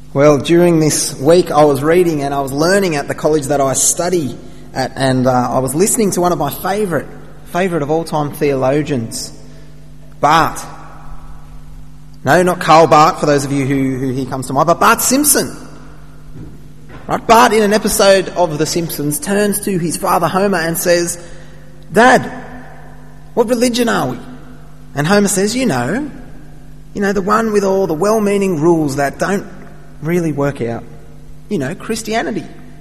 Well, during this week I was reading and I was learning at the college that I study at, and I was listening to one of my favourite of all-time theologians, Bart. No, not Karl Barth, for those of you who he comes to mind, but Bart Simpson. Right? Bart, in an episode of The Simpsons, turns to his father Homer and says, "Dad, what religion are we?" And Homer says, you know, the one with all the well-meaning rules that don't really work out. Christianity.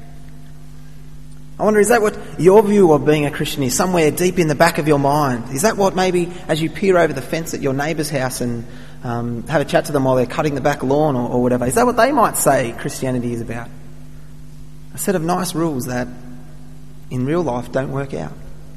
I wonder, is that what your view of being a Christian is, somewhere deep in the back of your mind? Is that what maybe, as you peer over the fence at your neighbour's house and have a chat to them while they're cutting the back lawn or whatever, is that what they might say Christianity is about? A set of nice rules that in real life don't work out.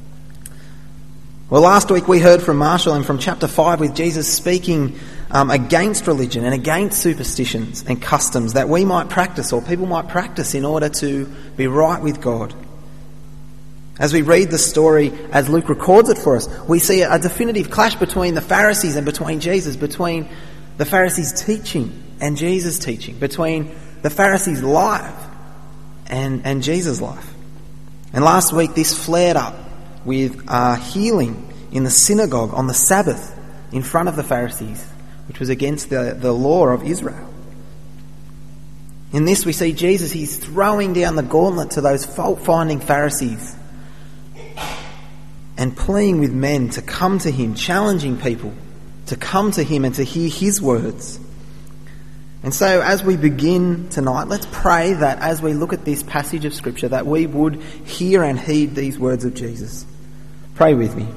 Well, last week we heard from Marshall and from chapter 5 with Jesus speaking against religion and against superstitions and customs that we might practice or people might practice in order to be right with God. As we read the story, as Luke records it for us, we see a definitive clash between the Pharisees and between Jesus, between the Pharisees' teaching and Jesus' teaching, between the Pharisees' life and Jesus' life. And last week this flared up with healing in the synagogue on the Sabbath in front of the Pharisees, which was against the law of Israel. In this we see Jesus, he's throwing down the gauntlet to those fault-finding Pharisees and pleading with men to come to him, challenging people to come to him and to hear his words. And so as we begin tonight, let's pray that as we look at this passage of Scripture that we would hear and heed these words of Jesus. Pray with me.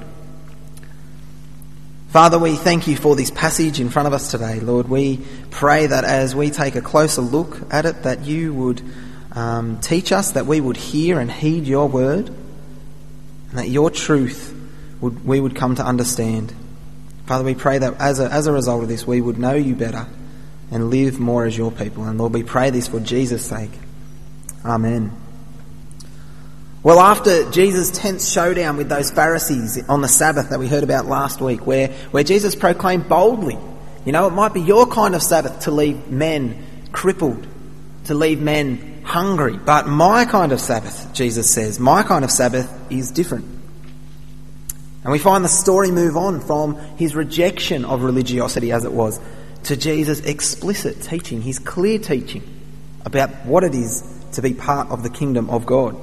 Father, we thank you for this passage in front of us today. Lord, we pray that as we take a closer look at it, that you would teach us, that we would hear and heed your word, and that your truth we would come to understand. Father, we pray that as a result of this, we would know you better and live more as your people. And Lord, we pray this for Jesus' sake. Amen. Well, after Jesus' tense showdown with those Pharisees on the Sabbath that we heard about last week, where Jesus proclaimed boldly, it might be your kind of Sabbath to leave men crippled, to leave men hungry, but my kind of Sabbath, Jesus says, my kind of Sabbath is different. And we find the story move on from his rejection of religiosity as it was to Jesus' explicit teaching, his clear teaching about what it is to be part of the kingdom of God.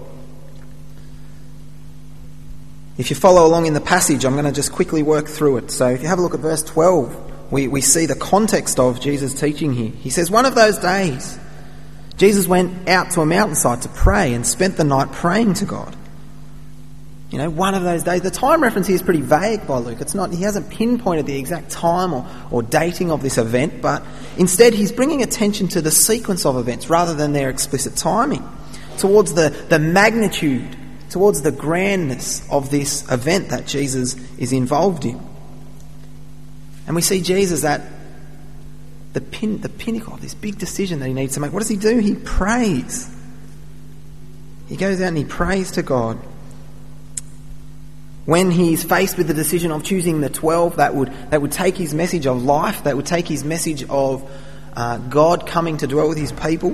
If you follow along in the passage, I'm going to just quickly work through it. So if you have a look at verse 12, we see the context of Jesus' teaching here. He says, one of those days, Jesus went out to a mountainside to pray and spent the night praying to God. One of those days. The time reference here is pretty vague by Luke. He hasn't pinpointed the exact time or dating of this event, but instead he's bringing attention to the sequence of events rather than their explicit timing, towards the magnitude, towards the grandness of this event that Jesus is involved in. And we see Jesus at the pinnacle of this big decision that he needs to make. What does he do? He prays. He goes out and he prays to God. When he's faced with the decision of choosing the 12 that would take his message of life, that would take his message of God coming to dwell with his people,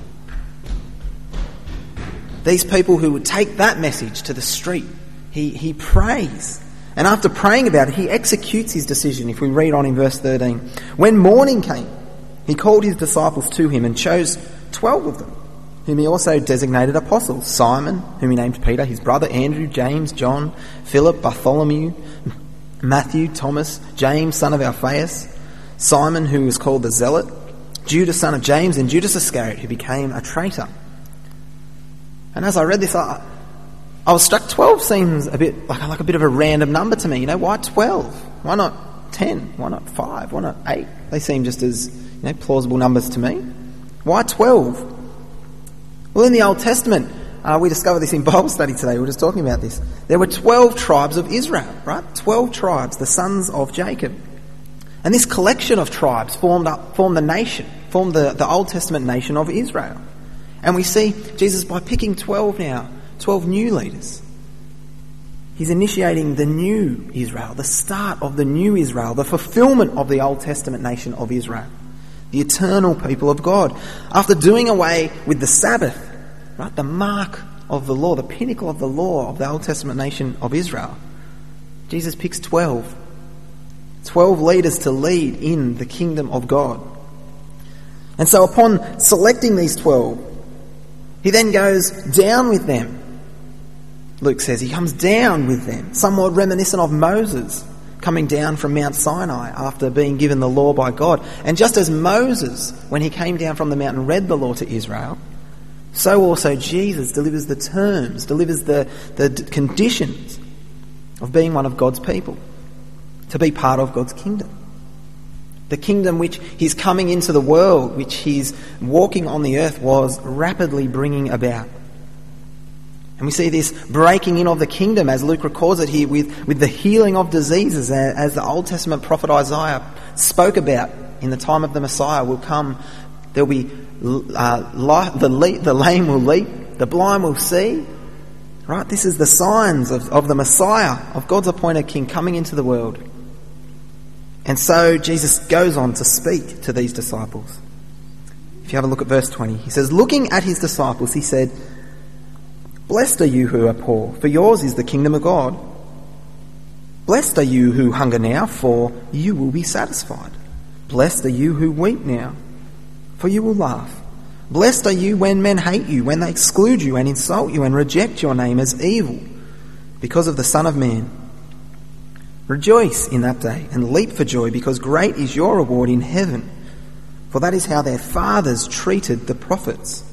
these people who would take that message to the street, he prays. And after praying about it, he executes his decision. If we read on in verse 13, when morning came, he called his disciples to him and chose 12 of them, whom he also designated apostles: Simon, whom he named Peter, his brother Andrew, James, John, Philip, Bartholomew, Matthew, Thomas, James, son of Alphaeus, Simon, who was called the Zealot, Judas, son of James, and Judas Iscariot, who became a traitor. And as I read this, I was struck. 12 seems a bit like a bit of a random number to me. Why 12? Why not 10? Why not 5? Why not 8? They seem just as plausible numbers to me. Why 12? Well, in the Old Testament, we discovered this in Bible study today. We were just talking about this. There were 12 tribes of Israel, right? 12 tribes, the sons of Jacob. And this collection of tribes formed the nation, formed the Old Testament nation of Israel. And we see Jesus, by picking 12 now, 12 new leaders, he's initiating the new Israel, the start of the new Israel, the fulfillment of the Old Testament nation of Israel. the eternal people of God. After doing away with the Sabbath, right, the mark of the law, the pinnacle of the law of the Old Testament nation of Israel, Jesus picks 12 leaders to lead in the kingdom of God. And so upon selecting these 12, he then goes down with them. Luke says he comes down with them, somewhat reminiscent of Moses coming down from Mount Sinai after being given the law by God. And just as Moses, when he came down from the mountain, read the law to Israel, so also Jesus delivers the terms, delivers the conditions of being one of God's people, to be part of God's kingdom. The kingdom which he's coming into the world, which he's walking on the earth, was rapidly bringing about. And we see this breaking in of the kingdom, as Luke records it here, with the healing of diseases, as the Old Testament prophet Isaiah spoke about in the time of the Messiah will come. There'll be the lame will leap, the blind will see. Right? This is the signs of the Messiah, of God's appointed king coming into the world. And so Jesus goes on to speak to these disciples. If you have a look at verse 20, he says, looking at his disciples, he said, "Blessed are you who are poor, for yours is the kingdom of God. Blessed are you who hunger now, for you will be satisfied. Blessed are you who weep now, for you will laugh. Blessed are you when men hate you, when they exclude you and insult you and reject your name as evil because of the Son of Man. Rejoice in that day and leap for joy, because great is your reward in heaven, for that is how their fathers treated the prophets."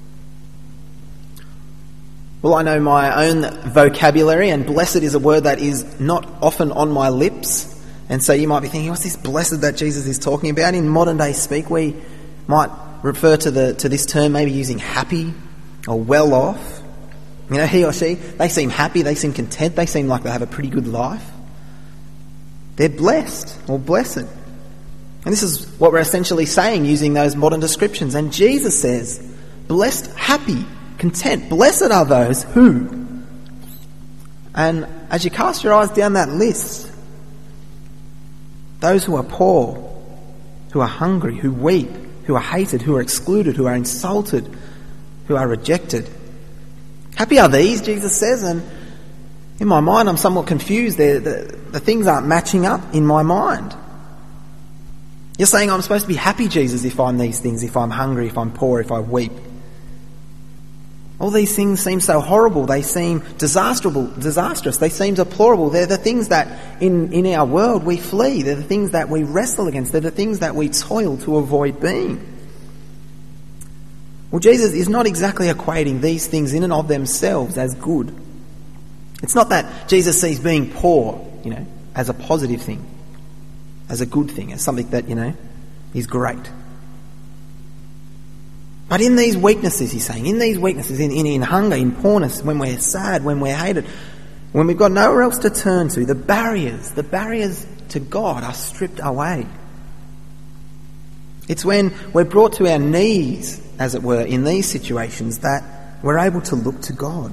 Well, I know my own vocabulary, and blessed is a word that is not often on my lips. And so you might be thinking, what's this blessed that Jesus is talking about? In modern day speak, we might refer to this term maybe using happy or well off. You know, he or she, they seem happy, they seem content, they seem like they have a pretty good life. They're blessed or blessed. And this is what we're essentially saying using those modern descriptions. And Jesus says, blessed, happy, content. Blessed are those who. And as you cast your eyes down that list, those who are poor, who are hungry, who weep, who are hated, who are excluded, who are insulted, who are rejected. Happy are these, Jesus says, and in my mind I'm somewhat confused. The things aren't matching up in my mind. You're saying I'm supposed to be happy, Jesus, if I'm these things, if I'm hungry, if I'm poor, if I weep. All these things seem so horrible. They seem disastrous. They seem deplorable. They're the things that in our world we flee. They're the things that we wrestle against. They're the things that we toil to avoid being. Well, Jesus is not exactly equating these things in and of themselves as good. It's not that Jesus sees being poor, as a positive thing, as a good thing, as something that, is great. But in these weaknesses, he's saying, in hunger, in poorness, when we're sad, when we're hated, when we've got nowhere else to turn to, the barriers to God are stripped away. It's when we're brought to our knees, as it were, in these situations that we're able to look to God.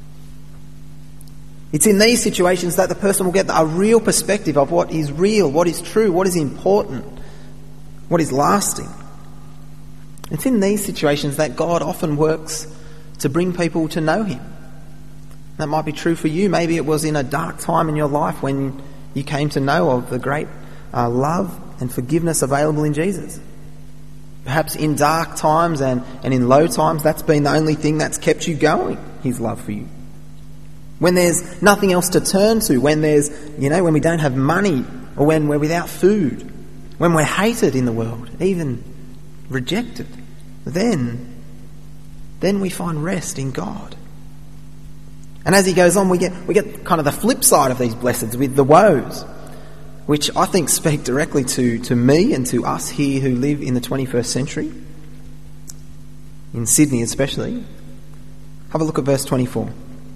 It's in these situations that the person will get a real perspective of what is real, what is true, what is important, what is lasting. It's in these situations that God often works to bring people to know him. That might be true for you. Maybe it was in a dark time in your life when you came to know of the great love and forgiveness available in Jesus. Perhaps in dark times and in low times, that's been the only thing that's kept you going, his love for you. When there's nothing else to turn to, when when we don't have money, or when we're without food, when we're hated in the world, even rejected, then we find rest in God. And as he goes on, we get kind of the flip side of these blesseds with the woes, which I think speak directly to me and to us here who live in the 21st century, in Sydney especially. Have a look at verse 24.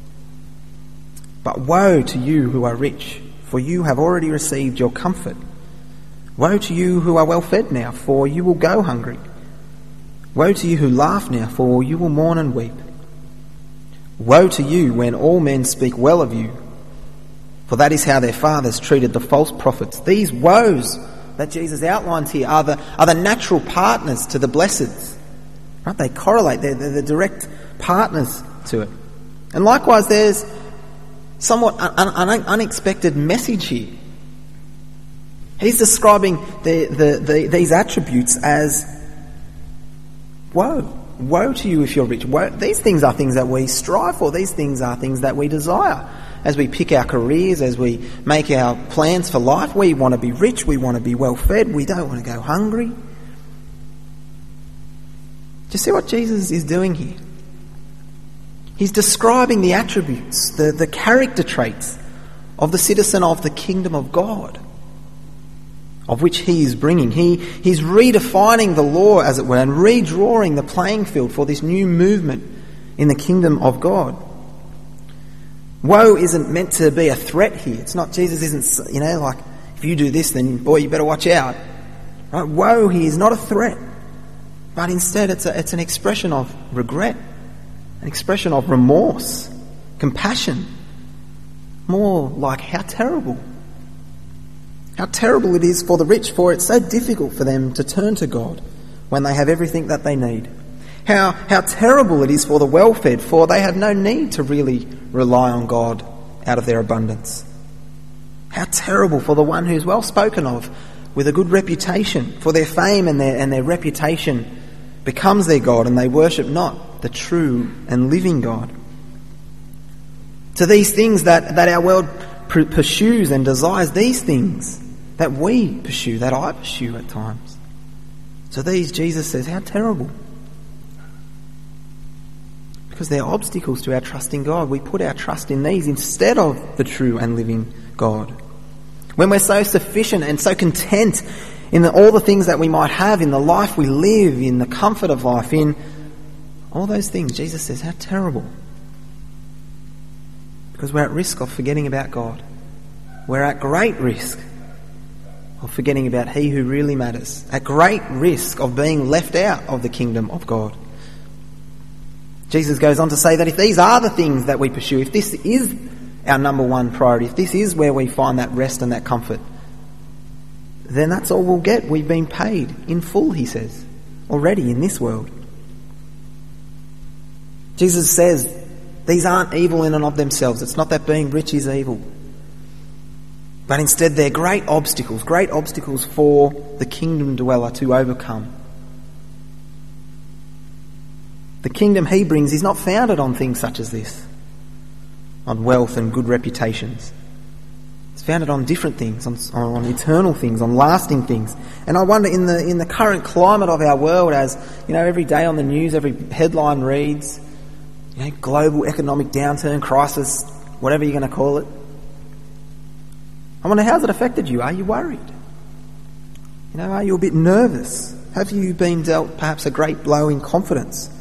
"But woe to you who are rich, for you have already received your comfort. Woe to you who are well fed now, for you will go hungry. Woe to you who laugh now, for you will mourn and weep. Woe to you when all men speak well of you, for that is how their fathers treated the false prophets. These woes that Jesus outlines here are the natural partners to the blesseds. Right? They correlate, they're the direct partners to it. And likewise, there's somewhat unexpected message here. He's describing these attributes as woe. Woe to you if you're rich. Woe. These things are things that we strive for. These things are things that we desire. As we pick our careers, as we make our plans for life, we want to be rich, we want to be well fed, we don't want to go hungry. Do you see what Jesus is doing here? He's describing the attributes, the character traits of the citizen of the kingdom of God, of which he is bringing. He's redefining the law, as it were, and redrawing the playing field for this new movement in the kingdom of God. Woe isn't meant to be a threat here. It's not, Jesus isn't, like, if you do this, then boy, you better watch out. Right? Woe here is not a threat, but instead it's an expression of regret, an expression of remorse, compassion. More like how terrible it is for the rich, for it's so difficult for them to turn to God when they have everything that they need. How terrible it is for the well-fed, for they have no need to really rely on God out of their abundance. How terrible for the one who's well spoken of, with a good reputation, for their fame and their reputation becomes their God, and they worship not the true and living God. To these things that our world pursues and desires, these things that we pursue, that I pursue at times. So these, Jesus says, how terrible. Because they're obstacles to our trust in God. We put our trust in these instead of the true and living God. When we're so sufficient and so content in all the things that we might have, in the life we live, in the comfort of life, in all those things, Jesus says, how terrible. Because we're at risk of forgetting about God. We're at great risk of forgetting about He who really matters. At great risk of being left out of the kingdom of God. Jesus goes on to say that if these are the things that we pursue, if this is our number one priority, if this is where we find that rest and that comfort, then that's all we'll get. We've been paid in full, he says, already in this world. Jesus says these aren't evil in and of themselves. It's not that being rich is evil. But instead they're great obstacles for the kingdom dweller to overcome. The kingdom he brings is not founded on things such as this, on wealth and good reputations. It's founded on different things, on eternal things, on lasting things. And I wonder, in the current climate of our world, as every day on the news, every headline reads, global economic downturn, crisis, whatever you're going to call it. I wonder, how's it affected you? Are you worried? Are you a bit nervous? Have you been dealt perhaps a great blow in confidence?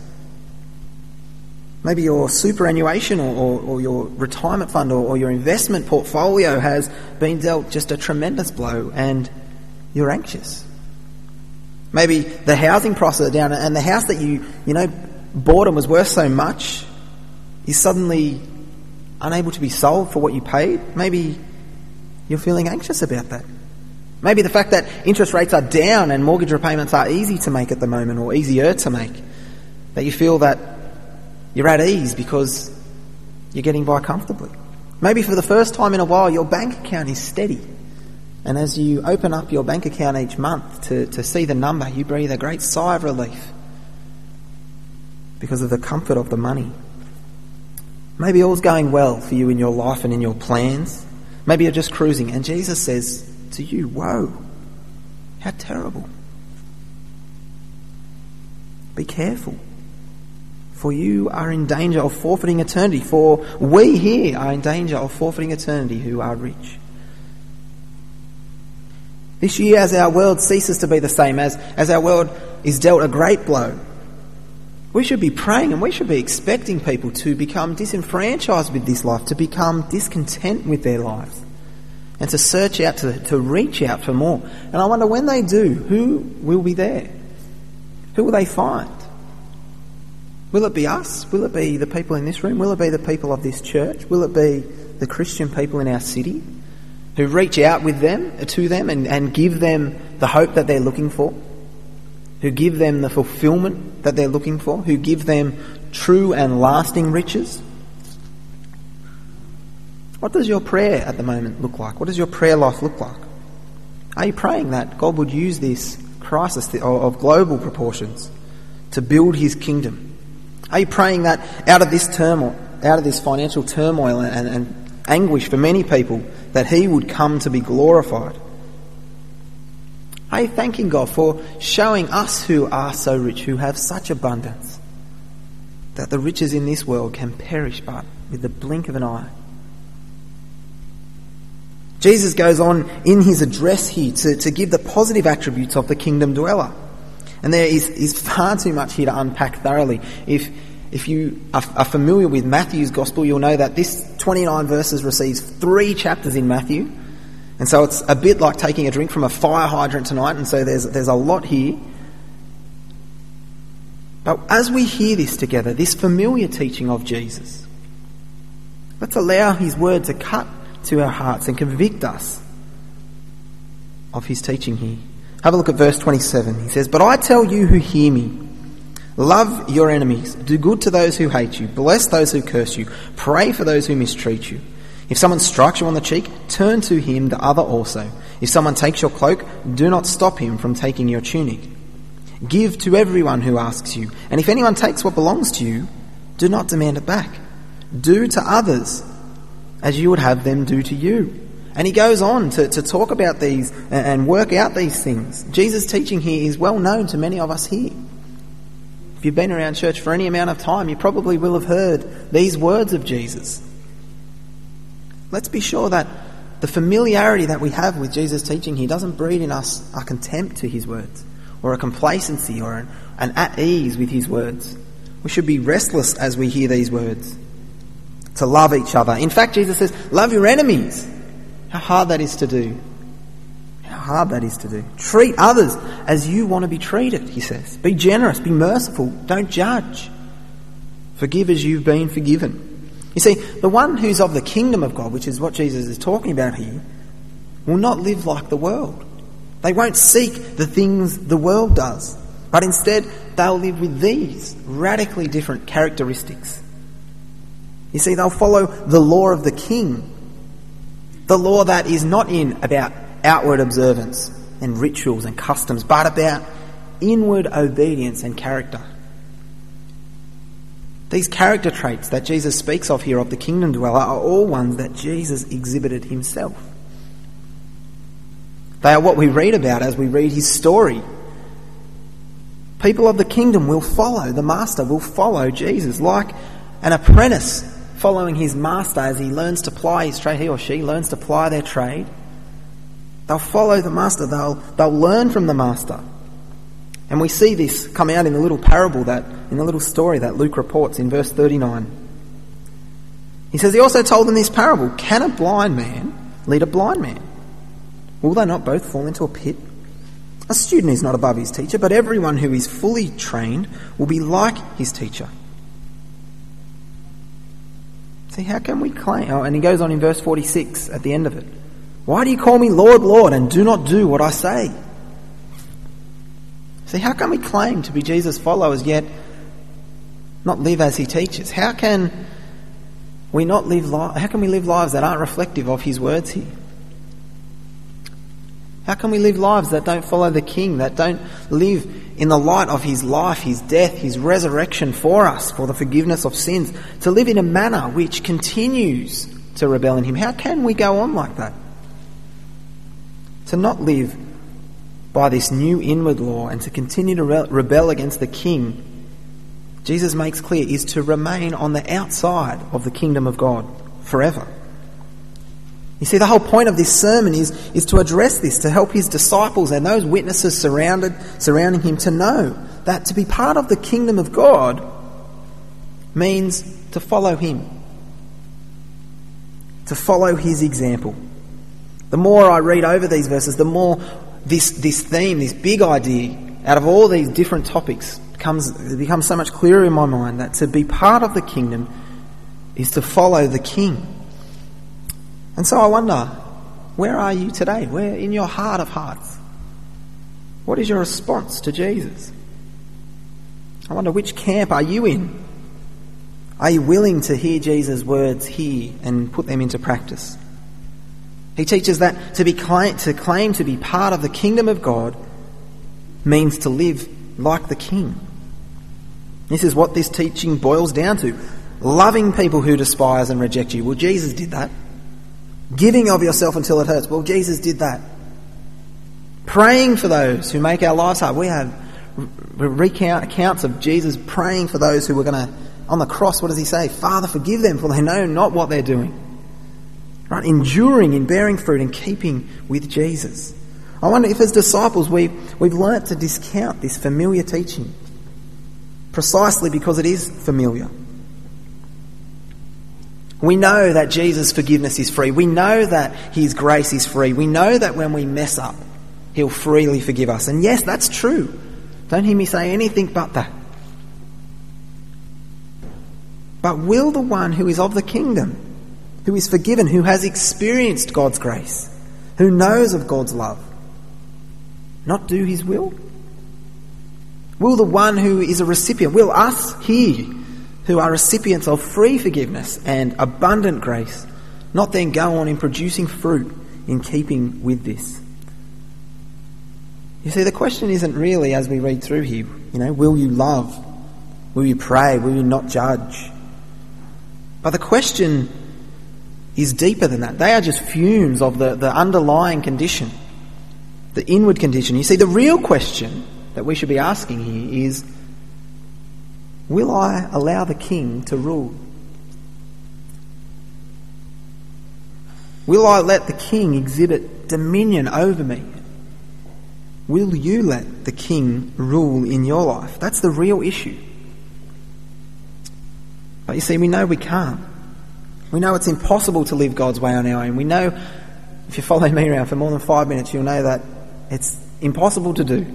Maybe your superannuation or your retirement fund or your investment portfolio has been dealt just a tremendous blow and you're anxious. Maybe the housing process down, and the house that you bought and was worth so much is suddenly unable to be sold for what you paid. Maybe you're feeling anxious about that. Maybe the fact that interest rates are down and mortgage repayments are easy to make at the moment, or easier to make, that you feel that you're at ease because you're getting by comfortably. Maybe for the first time in a while your bank account is steady, and as you open up your bank account each month to see the number, you breathe a great sigh of relief because of the comfort of the money. Maybe all's going well for you in your life and in your plans. Maybe you're just cruising, and Jesus says to you, woe, how terrible. Be careful, for you are in danger of forfeiting eternity, for we here are in danger of forfeiting eternity who are rich. This year, as our world ceases to be the same, as our world is dealt a great blow, we should be praying and we should be expecting people to become disenfranchised with this life, to become discontent with their lives, and to search out, to reach out for more. And I wonder, when they do, who will be there? Who will they find? Will it be us? Will it be the people in this room? Will it be the people of this church? Will it be the Christian people in our city who reach out to them and give them the hope that they're looking for, who give them the fulfillment that they're looking for, who give them true and lasting riches? What does your prayer at the moment look like? What does your prayer life look like? Are you praying that God would use this crisis of global proportions to build his kingdom? Are you praying that out of this turmoil, out of this financial turmoil and anguish for many people, that he would come to be glorified? Are you thanking God for showing us who are so rich, who have such abundance, that the riches in this world can perish but with the blink of an eye? Jesus goes on in his address here to give the positive attributes of the kingdom dweller. And there is far too much here to unpack thoroughly. If you are familiar with Matthew's gospel, you'll know that this 29 verses receives 3 chapters in Matthew. And so it's a bit like taking a drink from a fire hydrant tonight, and so there's a lot here. But as we hear this together, this familiar teaching of Jesus, let's allow his word to cut to our hearts and convict us of his teaching here. Have a look at verse 27. He says, "But I tell you who hear me, love your enemies, do good to those who hate you, bless those who curse you, pray for those who mistreat you. If someone strikes you on the cheek, turn to him the other also. If someone takes your cloak, do not stop him from taking your tunic. Give to everyone who asks you, and if anyone takes what belongs to you, do not demand it back. Do to others as you would have them do to you." And he goes on to talk about these and work out these things. Jesus' teaching here is well known to many of us here. If you've been around church for any amount of time, you probably will have heard these words of Jesus. Let's be sure that the familiarity that we have with Jesus' teaching here doesn't breed in us a contempt to his words, or a complacency, or an at ease with his words. We should be restless as we hear these words, to love each other. In fact, Jesus says, love your enemies. How hard that is to do. How hard that is to do. Treat others as you want to be treated, he says. Be generous, be merciful, don't judge. Forgive as you've been forgiven. You see, the one who's of the kingdom of God, which is what Jesus is talking about here, will not live like the world. They won't seek the things the world does, but instead they'll live with these radically different characteristics. You see, they'll follow the law of the king, the law that is not about outward observance and rituals and customs, but about inward obedience and character. These character traits that Jesus speaks of here of the kingdom dweller are all ones that Jesus exhibited himself. They are what we read about as we read his story. People of the kingdom will follow, the master will follow Jesus, like an apprentice following his master as he learns to ply his trade, he or she learns to ply their trade. They'll follow the master, they'll learn from the master. And we see this come out in the little parable in the little story that Luke reports in verse 39. He says, he also told them this parable, "Can a blind man lead a blind man? Will they not both fall into a pit? A student is not above his teacher, but everyone who is fully trained will be like his teacher." See, how can we claim? And he goes on in verse 46 at the end of it. "Why do you call me Lord, Lord, and do not do what I say?" See, how can we claim to be Jesus' followers yet not live as he teaches? How can we live lives that aren't reflective of his words here? How can we live lives that don't follow the King, that don't live in the light of his life, his death, his resurrection for us, for the forgiveness of sins, to live in a manner which continues to rebel in him? How can we go on like that? To not live by this new inward law and to continue to rebel against the King, Jesus makes clear, is to remain on the outside of the kingdom of God forever. You see, the whole point of this sermon is to address this, to help his disciples and those witnesses surrounding him to know that to be part of the kingdom of God means to follow him, to follow his example. The more I read over these verses, the more this theme, this big idea, out of all these different topics, becomes so much clearer in my mind, that to be part of the kingdom is to follow the King. And so I wonder, where are you today? Where in your heart of hearts? What is your response to Jesus? I wonder, which camp are you in? Are you willing to hear Jesus' words here and put them into practice? He teaches that to claim to be part of the kingdom of God means to live like the King. This is what this teaching boils down to. Loving people who despise and reject you. Well, Jesus did that. Giving of yourself until it hurts. Well, Jesus did that. Praying for those who make our lives hard. We have accounts of Jesus praying for those who were going to, on the cross, what does he say? Father, forgive them, for they know not what they're doing. Right? Enduring in bearing fruit and keeping with Jesus. I wonder if as disciples we've learnt to discount this familiar teaching precisely because it is familiar. We know that Jesus' forgiveness is free. We know that his grace is free. We know that when we mess up, he'll freely forgive us. And yes, that's true. Don't hear me say anything but that. But will the one who is of the kingdom, who is forgiven, who has experienced God's grace, who knows of God's love, not do his will? Will the one who is a recipient, will us here, who are recipients of free forgiveness and abundant grace, not then go on in producing fruit in keeping with this? You see, the question isn't really, as we read through here, will you love? Will you pray? Will you not judge? But the question is deeper than that. They are just fumes of the underlying condition, the inward condition. You see, the real question that we should be asking here is, will I allow the King to rule? Will I let the King exhibit dominion over me? Will you let the King rule in your life? That's the real issue. But you see, we know we can't. We know it's impossible to live God's way on our own. We know, if you follow me around for more than 5 minutes, you'll know that it's impossible to do.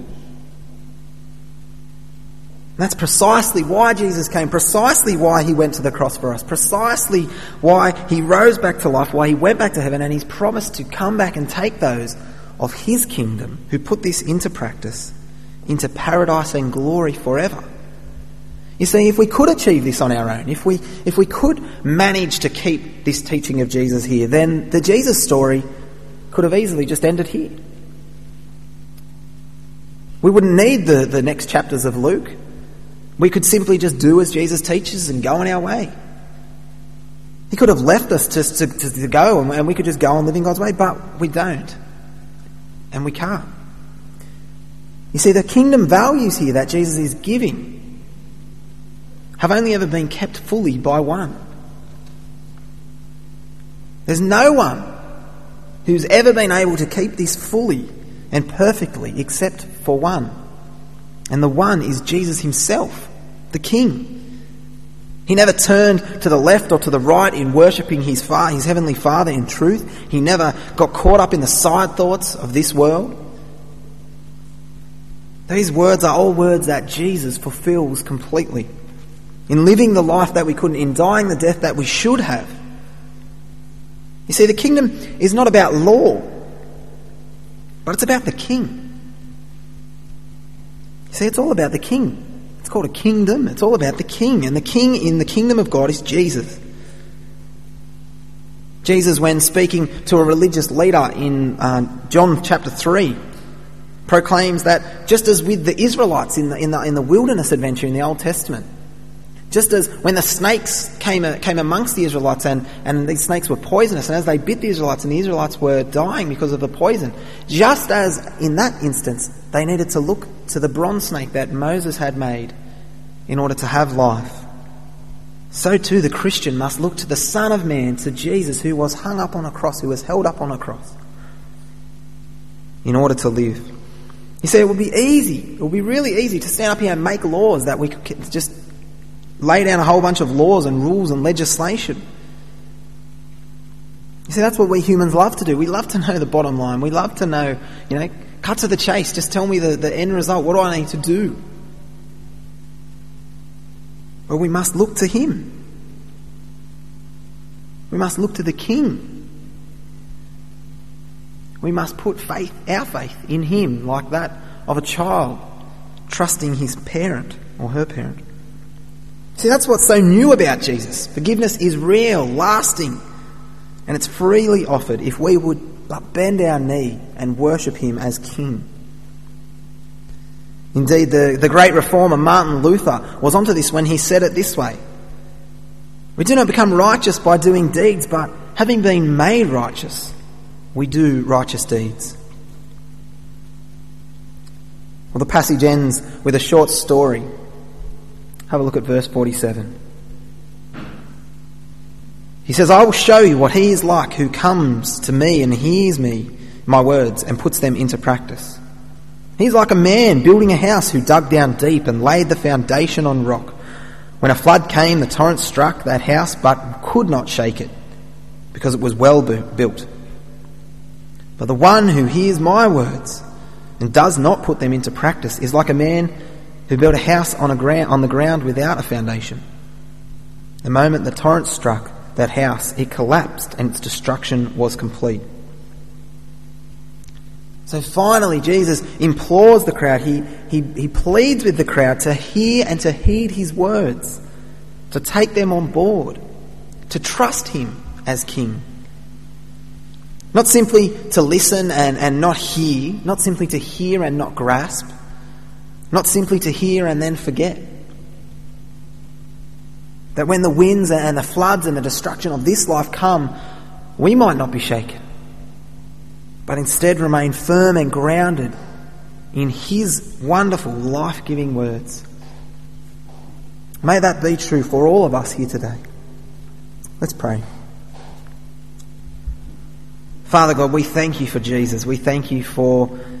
That's precisely why Jesus came, precisely why he went to the cross for us, precisely why he rose back to life, why he went back to heaven, and he's promised to come back and take those of his kingdom who put this into practice, into paradise and glory forever. You see, if we could achieve this on our own, if we could manage to keep this teaching of Jesus here, then the Jesus story could have easily just ended here. We wouldn't need the next chapters of Luke. We could simply just do as Jesus teaches and go on our way. He could have left us just to go and we could just go on living God's way, but we don't. And we can't. You see, the kingdom values here that Jesus is giving have only ever been kept fully by one. There's no one who's ever been able to keep this fully and perfectly except for one. And the one is Jesus himself, the King. He never turned to the left or to the right in worshipping his heavenly Father in truth. He never got caught up in the side thoughts of this world. These words are all words that Jesus fulfills completely. In living the life that we couldn't, in dying the death that we should have. You see, the kingdom is not about law, but it's about the King. See, it's all about the King. It's called a kingdom. It's all about the King. And the King in the kingdom of God is Jesus. Jesus, when speaking to a religious leader in John chapter 3, proclaims that just as with the Israelites in the wilderness adventure in the Old Testament, just as when the snakes came amongst the Israelites and these snakes were poisonous, and as they bit the Israelites and the Israelites were dying because of the poison, just as in that instance they needed to look to the bronze snake that Moses had made in order to have life, so too the Christian must look to the Son of Man, to Jesus, who was hung up on a cross, who was held up on a cross, in order to live. You see, it would be easy, it would be really easy to stand up here and make laws that we could just lay down a whole bunch of laws and rules and legislation. You see, that's what we humans love to do. We love to know the bottom line. We love to know, cut to the chase. Just tell me the end result. What do I need to do? Well, we must look to him. We must look to the King. We must put our faith in him like that of a child, trusting his parent or her parent. See, that's what's so new about Jesus. Forgiveness is real, lasting, and it's freely offered if we would but bend our knee and worship him as King. Indeed, the great reformer Martin Luther was onto this when he said it this way: "We do not become righteous by doing deeds, but having been made righteous, we do righteous deeds." Well, the passage ends with a short story. Have a look at verse 47. He says, "I will show you what he is like who comes to me and hears my words, and puts them into practice. He's like a man building a house who dug down deep and laid the foundation on rock. When a flood came, the torrent struck that house but could not shake it, because it was well built. But the one who hears my words and does not put them into practice is like a man who built a house on the ground without a foundation. The moment the torrent struck that house, it collapsed and its destruction was complete." So finally, Jesus implores the crowd, he pleads with the crowd to hear and to heed his words, to take them on board, to trust him as King. Not simply to listen and not hear, not simply to hear and not grasp, not simply to hear and then forget. That when the winds and the floods and the destruction of this life come, we might not be shaken, but instead remain firm and grounded in his wonderful, life-giving words. May that be true for all of us here today. Let's pray. Father God, we thank you for Jesus. We thank you for